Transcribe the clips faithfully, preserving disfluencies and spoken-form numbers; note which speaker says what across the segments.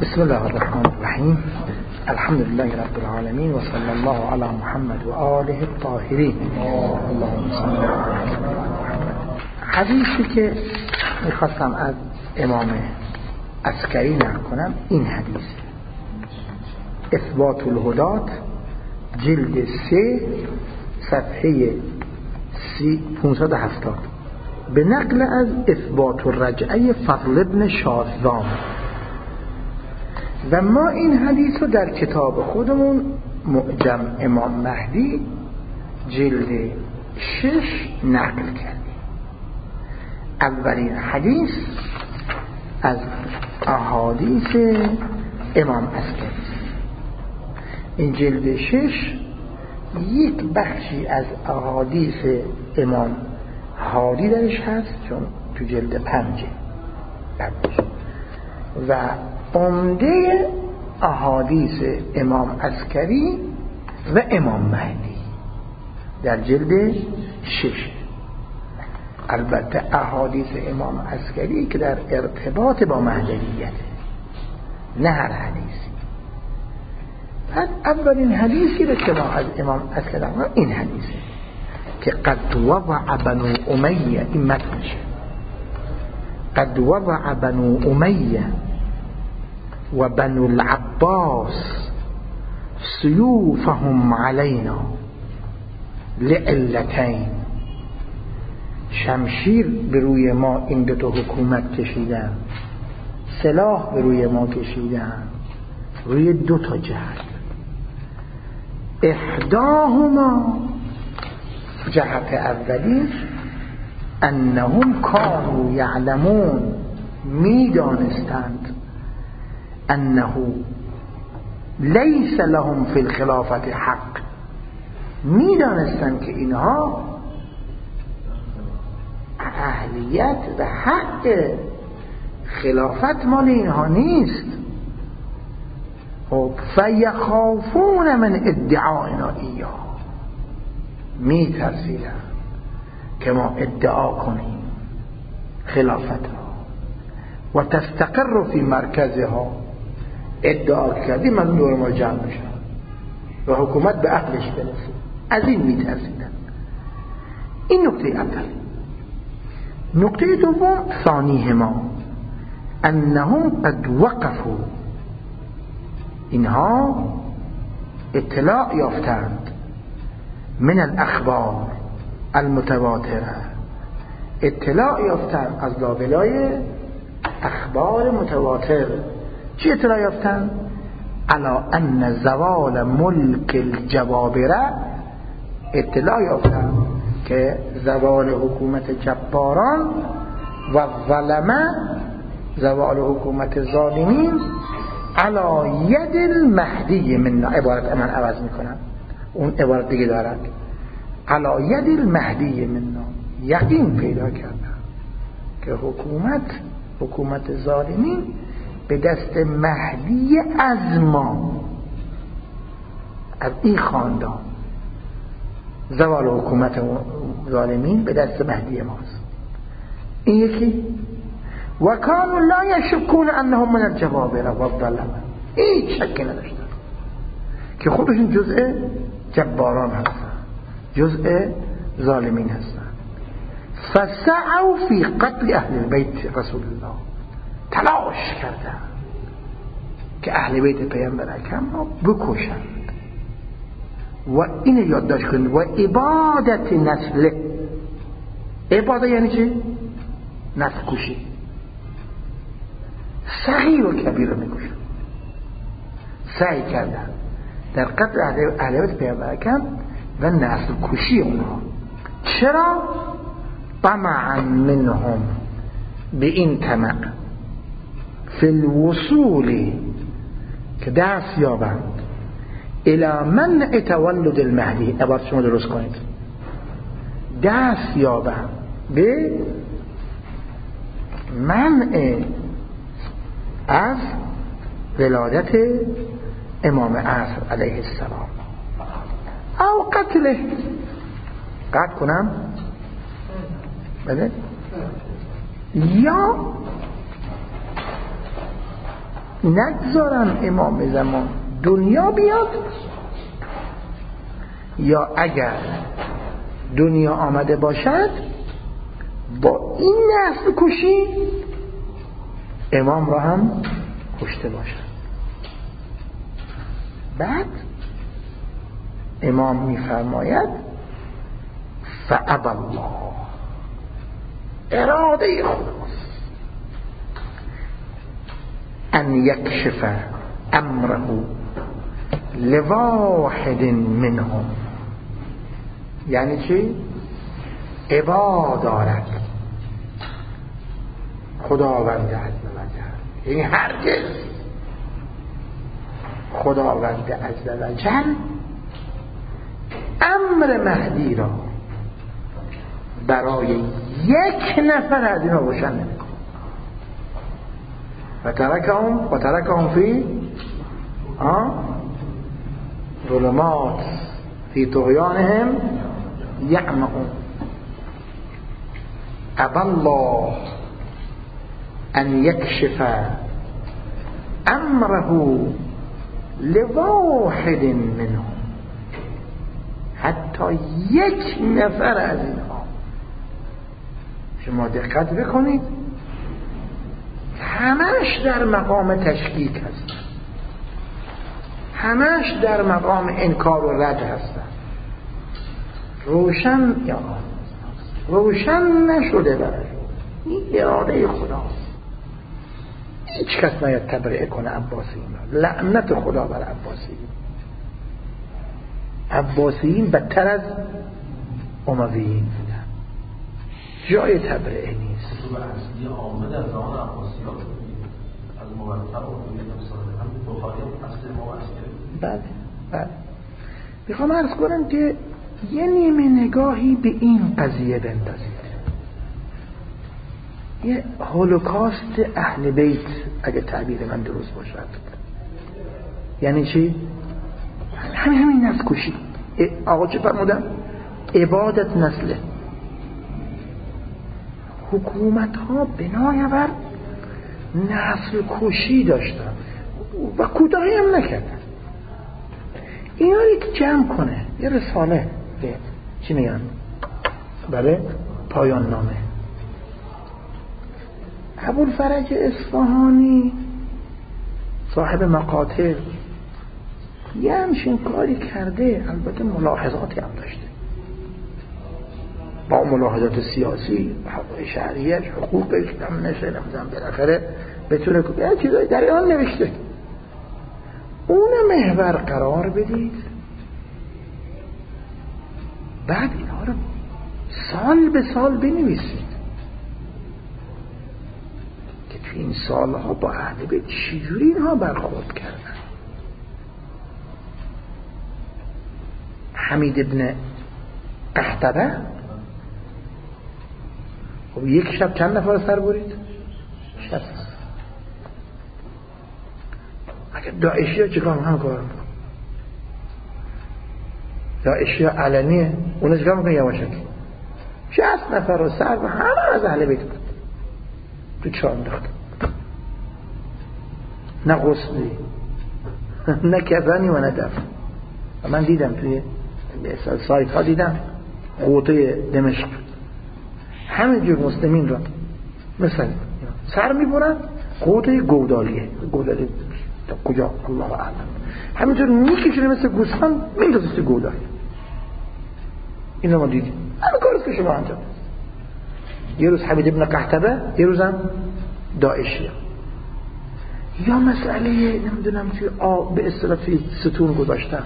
Speaker 1: بسم الله الرحمن الرحیم. الحمد لله رب العالمین و صلی الله علی محمد و آله الطاهرین. اللهم صل علی محمد. حدیثی که میخواستم از امام عسکری نقل کنم این حدیث اثبات الهدات جلد سه صفحه پانصد و هفتاد به نقل از اثبات الرجعه فضل ابن شاذام. و ما این حدیث رو در کتاب خودمون معجم امام مهدی جلد شش نقل کردیم. اولین حدیث از احادیث امام عسکری. این جلد شش یک بخشی از احادیث امام هادی درش هست، چون تو جلد پنجه و عمده احادیث امام عسکری و امام مهدی در جلد شش. البته احادیث امام عسکری که در ارتباط با مهدویت، نه هر حدیثی. بعد اولین حدیثی رو که ما از امام عسکری داریم این حدیثه که قد وضع بنو امیه، این متنشه، قد وضع بنو امیه و بنو العباس سیوفهم علینا لعلتین. شمشیر به روی ما این دو تا حکومت کشیدن، سلاح به روی ما کشیدن روی دو تا جهت. احداهما، جهت اولی، انهم کانوا یعلمون، میدانستند، انه لیس لهم فی الخلافت حق، میدانستند که اینها اهلیت و حق خلافت مال اینها نیست. فیخافون من ادعائنا ایاه، میترسیدن که ما ادعا کنیم خلافت ها و تستقر فی مرکزها، ادعا کردیم من دور ما جمع بشن و حکومت به عقلش برسه. از این میترسیدن. این نکته اول. نکته دوم، ثانیهما انهم قد وقفوا، اینها اطلاع یافتند، من الاخبار المتواتره، اطلاع یافتند از لابلای اخبار متواتر. چی اطلاع یافتند؟ علا ان زوال ملک الجبابره، اطلاع یافتند که زوال حکومت جباران و ظلمه، زوال حکومت ظالمین، علا ید المهدی منا، عبارت من عوض میکنم، اون عبارت دیگه دارد، علا ید المهدی منا، یقین پیدا کردن که حکومت حکومت ظالمین به دست مهدی از ما، از این خاندان، زوال حکومت ظالمین به دست مهدی ماست. این یکی. و کانوا لا یشکون انهم من الجبابره و الظلمه، هیچ شکی نداشتن که خودشون جزء جباران هستن، جزء ظالمین هستن. فسعوا فی قتل اهل بیت رسول الله، تلاش کردن که اهل بیت پیامبر اکرم را بکشند. و اینو یادداشت کنید. و عبادت نسل، عبادت یعنی چی؟ نسل کشی. صغیر و کبیر رو میکشن. سعی کردن در قتل اهل بیت پیامبر اکرم و نسل کشی اونها. چرا؟ طمعا منهم، به این طمع، فی الوصول، که دست یابند، الی منع تولد المهدی، عبارت شما درست کنید، دست یابند به منع از ولادت امام عصر علیه السلام، او قتله، قتل کنم بله، یا نگذارن امام زمان دنیا بیاد، یا اگر دنیا آمده باشد با این نسل کشی امام را هم کشته باشد. بعد امام میفرماید فأبى الله، اراده خداست، ان یکشف امره لواحد منهم. یعنی چی؟ ابا دارد خداوند عزوجل، یعنی هرگز خداوند عزوجل امر مهدی را برای یک نفر از اینا روشن نمی‌کنه. و ترکهم و ترکهم فی ظلمات فی طغیانهم یعمهون. ابى الله ان یکشف امره لواحد منهم، حتی یک نفر از اینها. شما دقت بکنید همش در مقام تشکیک هست، همش در مقام انکار و رد هستن. روشن یا روشن نشده برای این اراده خداست. هیچ کس ناید تبرئه کنه عباسیین. لعنت خدا بر عباسیین. عباسیین بدتر از امویین بودن، جای تبرئه نیست.
Speaker 2: اصلی آمد از آن عباسیان از مورطب و هم بخاری اصل ما اصلی.
Speaker 1: بله بله. میخوام عرض کنم که یه نیمه نگاهی به این قضیه بندازید. یه هولوکاست اهل بیت اگه تعبیر من درست باشد. یعنی چی؟ همین همین نسل کشی. آقا چه فرمودن؟ عبادت نسله. حکومت ها بنابر نسل کشی داشتن و کوتاهی هم نکردن. اینا یک جمع کنه، یه رساله به چی میگن؟ بله، پایان نامه. ابوالفرج اصفهانی صاحب مقاتل یه همچین کاری کرده، البته ملاحظاتی هم داشته، با ملاحظات سیاسی، حقوق شهریش، حقوقش هم نشه نمیدونم بالاخره بتونه یه چیزایی در آن نوشته. اون محور قرار بدید، بعد اینها رو سال به سال بنویسید که تو این سالها با اهل بیت چجوری اینها برخورد کردن. حمید ابن قحطبه خب یک شب چند نفر سر برید؟ شست. اگر داعشی ها چکار هم کار میکن؟ داعشی ها علنیه، اونه چکار میکن؟ یواشک شست نفر رو سر و همه از اهل بیت بود تو چاه انداخت. نه غسلی نه کفنی و نه دفن. و من دیدم توی سایت ها دیدم قوطه دمشق همه جور مسلمین را مثلا سر میبرن، قوطه گودالیه، گودالی تا کجا الله اعلم، همینطور میکشونه مثل گوسفند میندازه تو گودالی. این رو ما دیدیم، همه کارست که شما انجام. یه روز حمید ابن قحطبه، یه روزم داعشی. یا مسئله نمیدونم توی آب به اصطلاح توی ستون گذاشتن،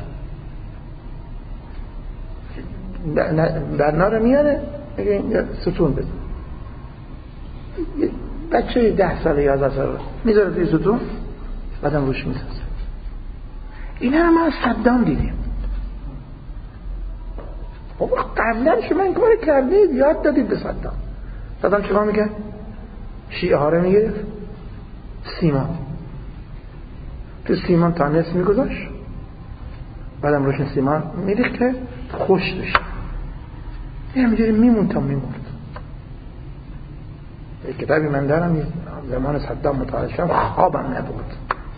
Speaker 1: برنا رو میاره میگه ستون بده، بچه ده ساله یازده ساله میذاره توی ستون، بعدم روش میسازه. اینا رو ما از صدام دیدیم. خب قبلا شما این کار کردید، یاد دادید به صدام. صدام چیکار میکرد؟ شیعه ها رو میگرفت سیمان، تو سیمان تا نصف میگذاشت، بعدم روش سیمان میریخت که خوش بشه. یه همینجوری میمون تا میمورد. یک کتابی من دارم زمان صدام مطالعه شدم، خوابم نبود.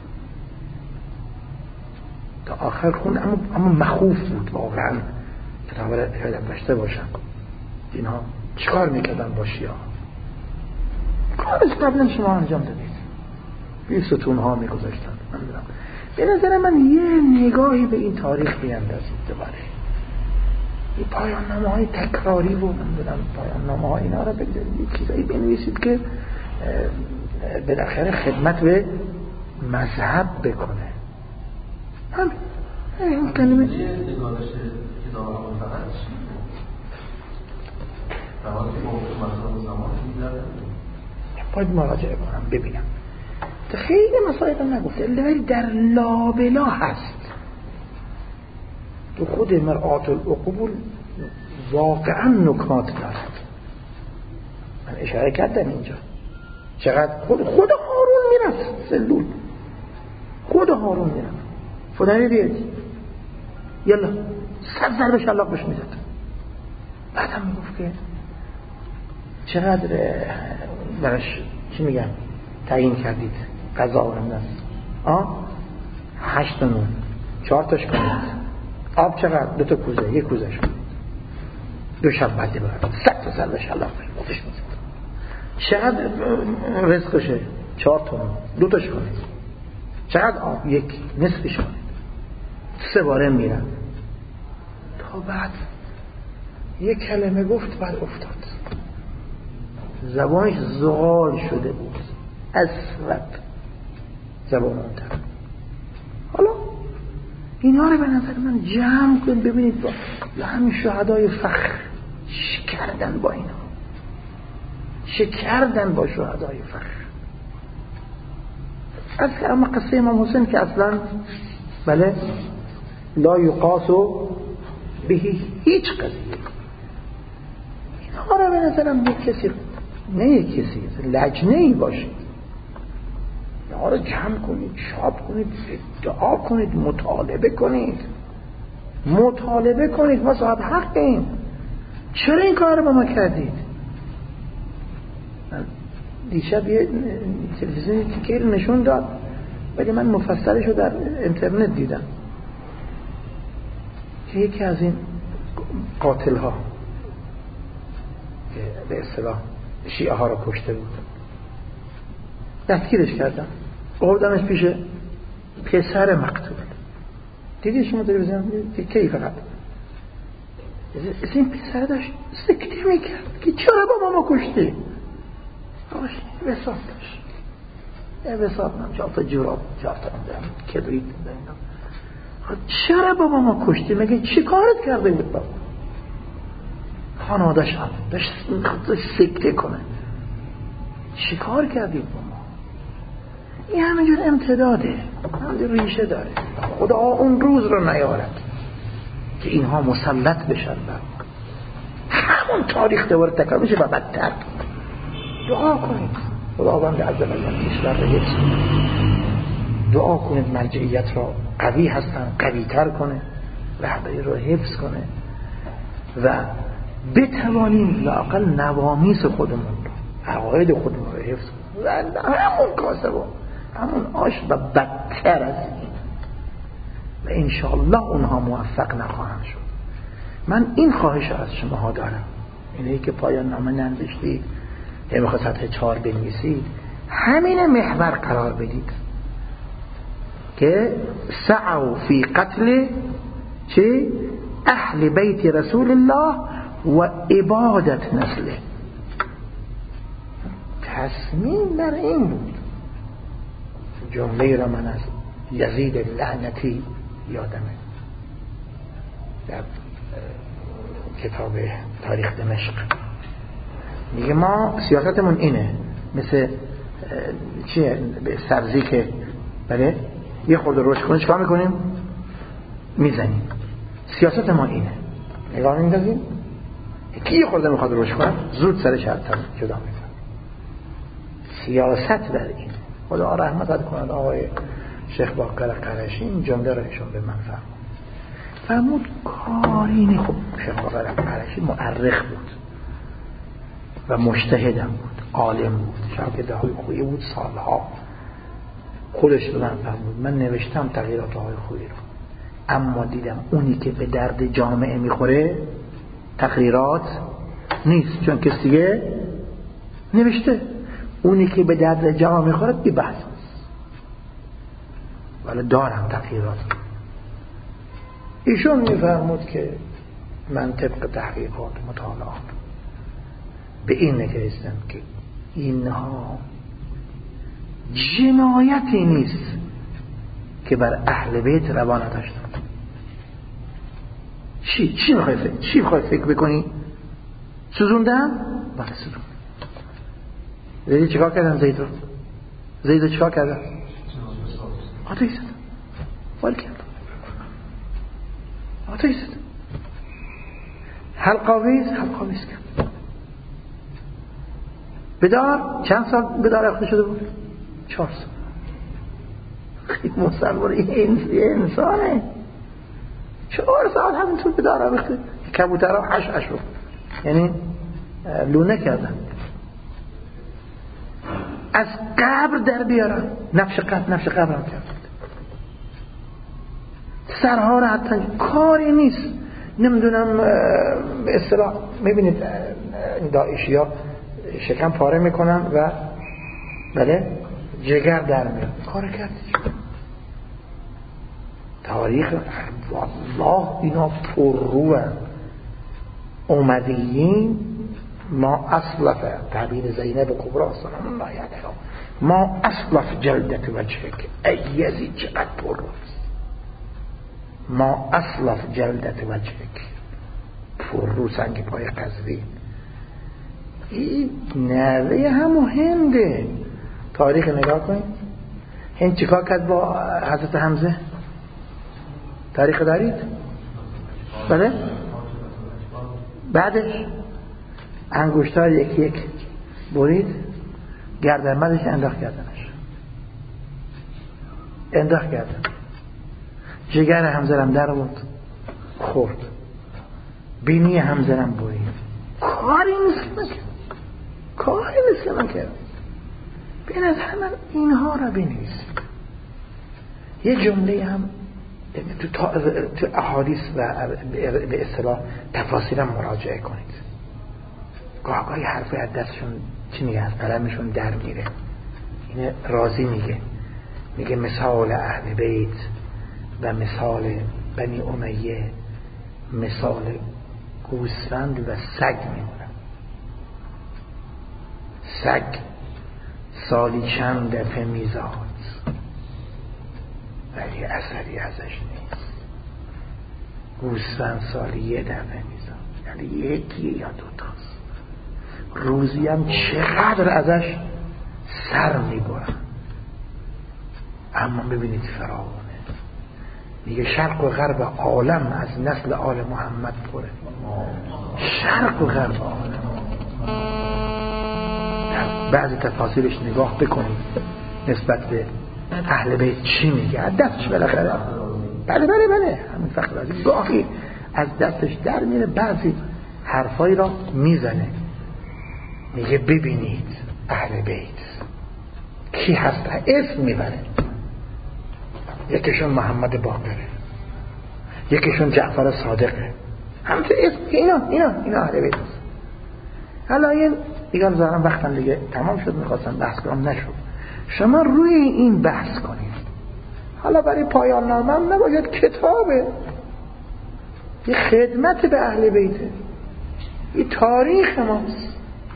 Speaker 1: تا آخر خون، اما اما مخوف بود واقعا کتاب را شاید داشته باشم اینها چیکار میکردن با شیعه. کارش قبلا شما انجام دادید، بی ستون ها میگذاشتن. به نظر من یه نگاهی به این تاریخ بیندازید دوباره، این پایان نامه های تکراری و نمیدونم پایان نامه های اینا را بگذارید، چیزایی بنویسید که بالاخره خدمت به مذهب بکنه. هم این کلمه
Speaker 2: نگاه داشته که دارم فقط چی زمانی که موقع مسئله زمان می‌دارم
Speaker 1: باید مراجعه کنم ببینم. خیلی مسائل نگفته ولی در لابلا هست. تو خود مرآت العقول واقعا نکات دارد. من اشاره کردم اینجا چقدر خود خود هارون میرفت سلول، خود هارون میرفت فلانی بیاد یلا صد ضربه شلاق بهش میزد. بعد هم میگفت که چقدر براش چی میگن تعیین کردید غذا و نمیدن آه هشت نون چهار تاش کنید، آب چقدر دو تا کوزه یک کوزه شد، دو شب بعدی برد صد تا ضربه شلاق بهش میزد. چقدر رزقشه چهار تا نون دو تاش کنید، چقدر آب یک نصفش کنید، سه باره میرن تا بعد یک کلمه گفت بعد افتاد، زبانش زغال شده بود اسود زبان اون طرف. حالا اینا رو به نظر من جمع کنید ببینید با همین شهدای فخر چه کردن با اینا، چه کردن با شهدای فخر. از اما قصه امام حسین که اصلا بله لا یقاس به هیچ قضیه، اینا رو به نظرم یک کسی نه یک کسی لجنه ای باشید، اینا رو جمع کنید چاپ کنید ادعا کنید مطالبه کنید مطالبه کنید ما صاحب حق این. چرا این کار رو با ما کردید؟ دیشب یه تلویزیونی تیکر نشون داد ولی من مفصلش رو در اینترنت دیدم که یکی از این قاتل ها که به اصطلاح شیعه ها رو کشته بود دستگیرش کردن، آوردنش پیش پسر مقتول. دیدی شما تلویزیون تیکه‌ای فقط از این پسر داشت سکته میکرد که چرا با ما کشتی؟ آش وساط داشت یه وساط نم چهار تا جوراب چهار تا نمیدونم کبریت نمیدونم چرا با ما کشتی؟ مگه چی کارت کرده بود بابا؟ خانوادش هم داشت سکته کنه چی کار کردید با ما؟ این همینجور امتداده، همینجور ریشه داره. خدا اون روز رو نیارد که اینها مسلط بشن بر همون تاریخ دوباره تکرار میشه و بدتر. دعا کنید خداوند عزوجل کشور را حفظ کنه، دعا کنید مرجعیت را قوی هستن قوی تر کنه، رهبری را حفظ کنه و بتوانیم لااقل نوامیس خودمون رو عقاید خودمون رو حفظ کنیم و همون کاسه با همون آش و بدتر از این و انشاءالله اونها موفق نخواهند شد. من این خواهش از شماها دارم، اینه که پایان نامه ننوشتید یا میخواد سطح چهار بنویسید، همین محور قرار بدید که سعوا فی قتل چه؟ اهل بیت رسول الله و عبادت نسله. تصمیم بر این بود. جمله را من از یزید لعنتی یادمه در کتاب تاریخ دمشق میگه ما سیاستمون اینه، مثل چیه سبزی که بله یه خورده روش کنه چکار میکنیم؟ میزنیم. سیاست ما اینه، نگاه میندازیم کی یه خورده میخواد روش کنه زود سرش حتی جدا میکنه. سیاست بر این. خدا رحمت کنه آقای شیخ باقر قرشی این جمله را ایشون به من فرمود فرمود کارینی. خب شیخ باقر قرشی مؤرخ بود و مجتهدم بود، عالم بود، شاگرد های خویی بود سالها. خودش به من فرمود من نوشتم تغییرات های خویی رو اما دیدم اونی که به درد جامعه میخوره تقریرات نیست، چون کسی دیگه نوشته. اونی که به درد جامعه میخوره بی بحث است. ولی دارم تقریرات. ایشون میفرمود که من طبق تحقیقات مطالعات به این نگریستم که اینها جنایتی نیست که بر اهل بیت روا نداشتن. چی چی میخوای فکر چی میخوای فکر بکنی؟ سوزوندن؟ بله سوزوندن. زید چیکار کردن؟ زید رو زید رو چیکار کردن؟ آتش زدن. وال کردن. آتش زدن. حلقاویز حلقاویز کرد. بدار چند سال بدار اخته شده بود؟ چهار سال. این مسلمان این انسانه. چهار سال همینطور بدار اخته. کبوتر ها حش حش رو یعنی لونه کردن. از قبر در بیارن. نفش قبر نفش قبر هم کرد. سرها را حتی کاری نیست. نمیدونم به اصطلاح میبینید داعشی ها شکم پاره میکنن و بله جگر در میاد. کار کردی تاریخ والله اینا پر روه. اومدیین ما اصلفه تعبیر زینب کبرا سلام الله علیها ما اصلف جلدت وجهک ای یزید چقدر پر روست. ما اصلف جلدت وجهک پر رو سنگ پای قزوین. این نوه همو هنده. تاریخ نگاه کنید. هند چیکار کرد با حضرت حمزه؟ تاریخ دارید؟ بله؟ بعدش انگشتار یکی یک برید گردنبندش انداخت کردنش انداخت کردن. جگر حمزه هم در بود خورد. بینی حمزه هم برید. کاری نیست من کرد. کاری نیست من کرد. بین از همه اینها را بنویسید. یه جمله هم تو, تو احادیث و به اصطلاح تفاسیر هم مراجعه کنید. گاه گاهی حرفی از دستشون چی میگه از قلمشون در میره. اینه رازی میگه میگه مثال اهل بیت و مثال بنی امیه مثال گوسفند و سگ میمونن. سگ سالی چند دفعه میزاد ولی اثری ازش نیست. گوسفند سالی یه دفعه میزاد یعنی یکی یا دوتاست. روزی هم چقدر ازش سر میبرن. اما ببینید فرعونه میگه شرق و غرب عالم از نسل آل محمد پره. شرق و غرب عالم. بعضی تفاصیلش نگاه بکنید نسبت به اهل بیت چی میگه. از دستش بالاخره بله بله بله همین فخر عزیز گاهی از دستش در میره بعضی حرفایی را میزنه. میگه ببینید اهل بیت کی هست. اسم میبره. یکیشون محمد باقره یکیشون جعفر صادقه. همچه اسم اینا اینا اینا اهل بیت هست. حالا این دیگه زارم وقتم دیگه تمام شد میخواستم بحث کنم نشد. شما روی این بحث کنید. حالا برای پایان نامه هم نباید کتابه. یه خدمت به اهل بیته. این تاریخ ماست.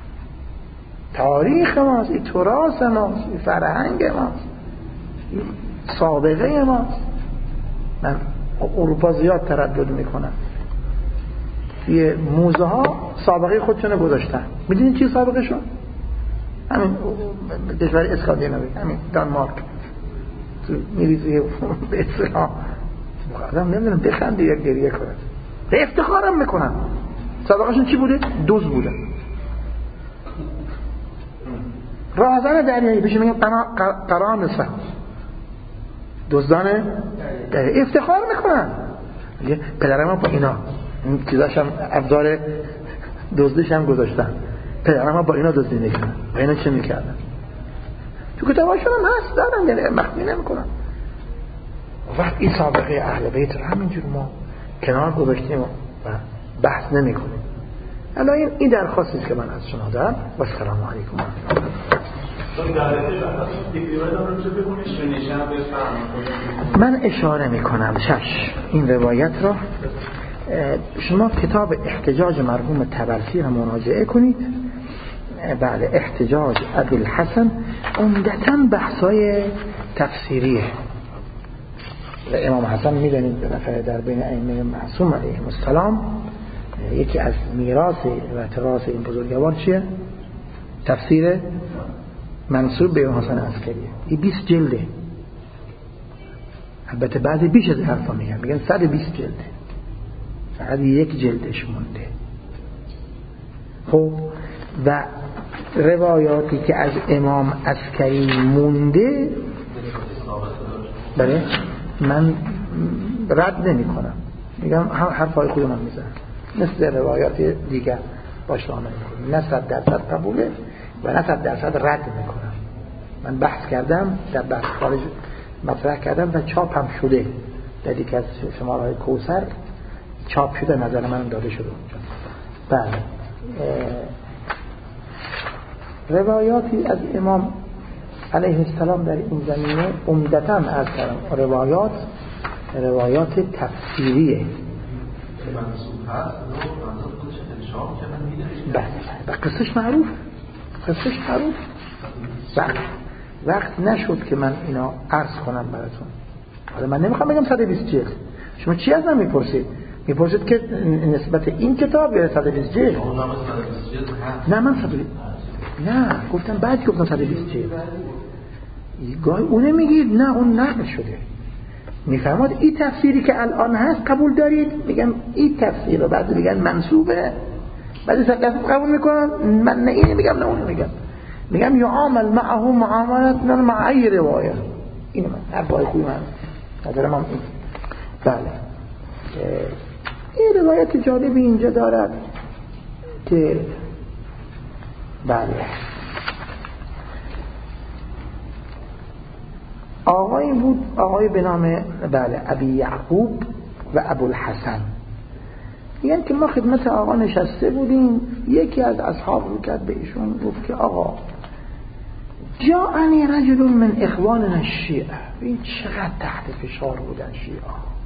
Speaker 1: تاریخ ماست. این تراث ماست. این فرهنگ ماست. این سابقه ماست. من اروپا زیاد تردد میکنم. یه موزه ها سابقه خودشون گذاشتن. میدونید چی سابقه شون؟ همین کشور اسکاندیناوی همین دانمارک. تو میریزی به اصطلاح مقدم نمیدونم بخنده یا گریه کنه. به افتخارم میکنن. سابقهشون چی بوده؟ دوز بوده. راهزن دریایی بشه میگن قرانسه دزدان افتخار میکنن. میگه پدرم با اینا این چیزاش هم ابزار دزدیش هم گذاشتن. پدرم با اینا دزدی میکنن. با اینا چه میکردن؟ تو کتاباشون هم هست دارن یعنی مخفی نمیکنن. وقت این سابقه اهل بیت رو همینجور ما کنار گذاشتیم و بحث نمی کنیم. الان این این درخواستی است که من از شما دارم. و السلام علیکم. من اشاره می کنم شش این روایت را. شما کتاب احتجاج مرحوم طبرسی را مراجعه کنید. بله، احتجاج ابوالحسن عمدتاً بحثای تفسیریه. و امام حسن میدونید بالاخره در بین ائمه معصوم علیهم السلام یکی از میراث و تراث این بزرگوار چیه؟ تفسیر منسوب به امام حسن عسکریه. این بیست جلده. البته بعضی بیش از حرفا میگن میگن صد و بیست جلده، فقط یک جلدش مونده. خب و روایاتی که از امام عسکری مونده بله من رد نمی کنم، میگم حرفای خود من میزنم، مثل روایات دیگر باش عمل میکنم. نه صد درصد قبوله و نه صد درصد رد میکنم. من بحث کردم، در بحث خارج مطرح کردم و چاپ هم شده در یکی از شماره‌های کوثر چاپ شده، نظر منم داده شده اونجا. بله، روایاتی از امام علیه السلام در این زمینه عمدتاً از روایات روایات تفسیریه. بله بله، قصهش معروف قصهش معروف بله. وقت نشد که من اینا عرض کنم براتون. حالا من نمیخوام بگم صد و بیست جلد. شما چی از من میپرسید؟ میپرسید که نسبت این کتاب یا صد و بیست جلد؟ نه من صد و بیست نه گفتم، بعد گفتم صد و بیست جلد. گاهی اونه میگید نه اون نقل شده. میفهمید این تفسیری که الان هست قبول دارید؟ میگم این تفسیر رو بعد میگن منسوبه، بعد صد درصد قبول میکنن. من نه اینو میگم نه اونو میگم. میگم یعامل معه معاملت مع ای روایه. اینو من حرفای خوبی من نظرم هم این. بله، این روایت جالبی اینجا دارد که بله آقایی بود، آقای به نام بله ابی یعقوب و ابوالحسن. میگن که ما خدمت آقا نشسته بودیم، یکی از اصحاب رو کرد به ایشون گفت که آقا جاءنی رجل من اخواننا الشیعه. این چقدر تحت فشار بودن شیعه.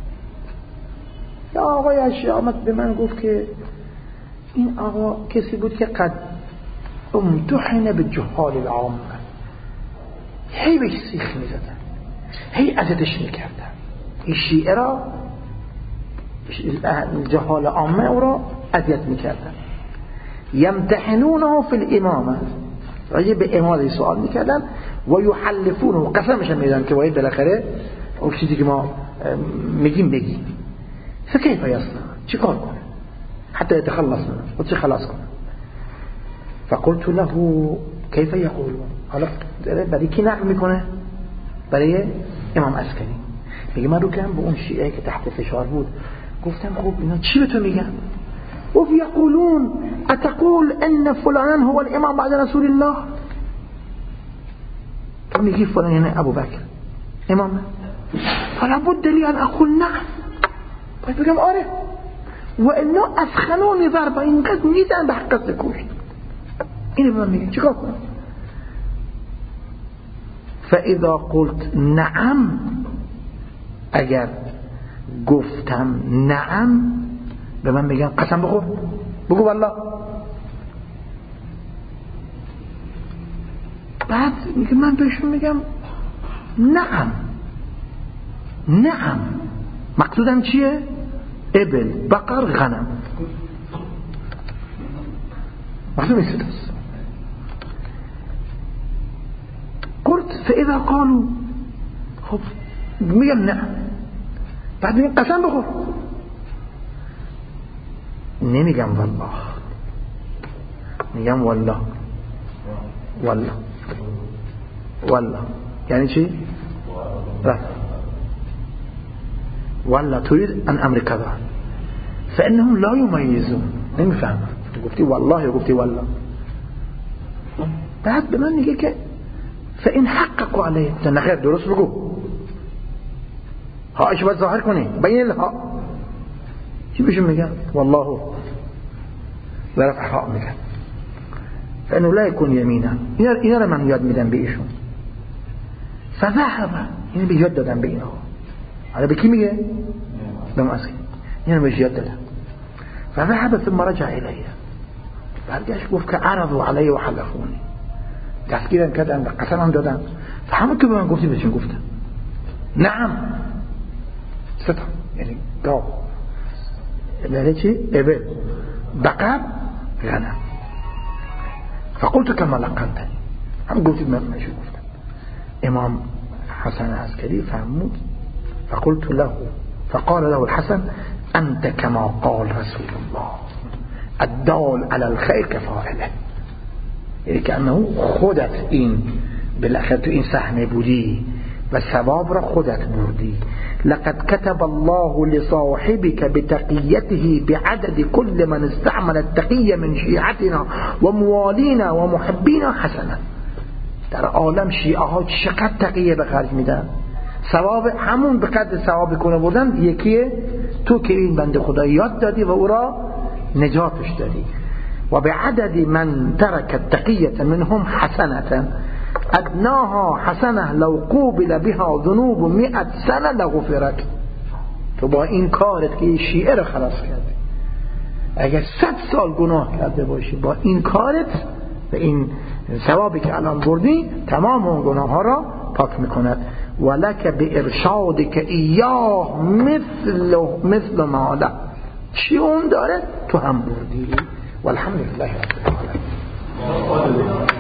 Speaker 1: یا آقای از شیعه آمد به من گفت که این آقا کسی بود که قد امتحن به جهال العامه، هی بهش سیخ میزدن، هی ازدش میکردن. این شیعه را جهال عامه او را اذیت میکردن. یمتحنونه فی الامامه، راجع به امامه سوال میکردن و یحلفونه، قسمش میدن که باید بالاخره اون چیزی که ما میگیم بگیم. فکیف یصنع، چی کار کنه حتی يتخلص منه، خودش خلاص کنه. فقلت له كيف يقول، حالا برای کی نقل میکنه؟ برای امام عسکری. میگه من رو کردم به اون شیعه که تحت فشار بود، گفتم خب اینا چی به تو میگن؟ گفت یقولون اتقول ان فلان هو الامام بعد رسول الله. تو میگی فلان یعنی ابو بکر امامه؟ فلا بد لی ان اقول نعم، باید بگم آره. و اینا افخنونی ضربا، اینقدر میزن به حق سکوشت. اینو به من میگه چیکار کنم؟ فاذا قلت نعم، اگر گفتم نعم به من میگن قسم بخور، بگو والله. بعد میگه من بهشون میگم نعم نعم، مقصودم چیه؟ ابل، بقر، غنم. مقصود میشه دست. قلت فاذا قالوا، خب میگم نه، بعد میگم قسم بخور، نمیگم والله، میگم والله والله والله. یعنی چی؟ رفت والله تريد ان امر كذا، فانهم لا يميزون. نمیفهم تو گفتی والله یا گفتی والله. بعد به من میگه که فان حققوا عليه، نه خیر درست بگو. هاش باید ظاهر کنی بین الها. چی بهشون میگن؟ والله ورفع ها میگن فانه لا يكون یمینا. اینا رو من یاد میدم به ایشون. فذهب، این به یاد دادم به اینا. حالا به کی میگه؟ به مسیح. اینا بهش یاد دادم. فذهب ثم رجع الیه، برگشت گفت که عرضوا علی و حلفونی، دستگیرم کردن و قسمم دادن. فهمه که به من گفتی بهشون گفتم نعم ستا، یعنی گاو، یعنی چی؟ ابل، بقر، غنم. فقلت كما لقنتني، هم قلت ما ماشي گفتم. امام حسن عسكري فهمود. فقلت له، فقال له الحسن انت كما قال رسول الله الدال على الخير كفاعله، یعنی که انه خودت این بالاخره تو این صحنه بودی و ثواب را خودت بردی. لقد كتب الله لصاحبك بتقيته بعدد كل من استعمل التقية من شيعتنا وموالينا ومحبينا حسنا. در عالم شیعه ها چقدر تقیه به خرج میدن، ثواب همون به قدر ثواب کنه بودن یکیه تو که این بنده خدا یاد دادی و او را نجاتش دادی. و به عدد من ترک التقیة منهم حسنة ادناها حسنه لو قوبل بها ذنوب مئة سنه لغفرت. تو با این کارت که شیعه رو خلاص کردی، اگر صد سال گناه کرده باشی با این کارت و این ثوابی که الان بردی تمام اون گناه ها را پاک میکند. ولک به ارشاد که ایاه مثل مثل ما لا، چی اون داره تو هم بردی. والحمدلله رب العالمین.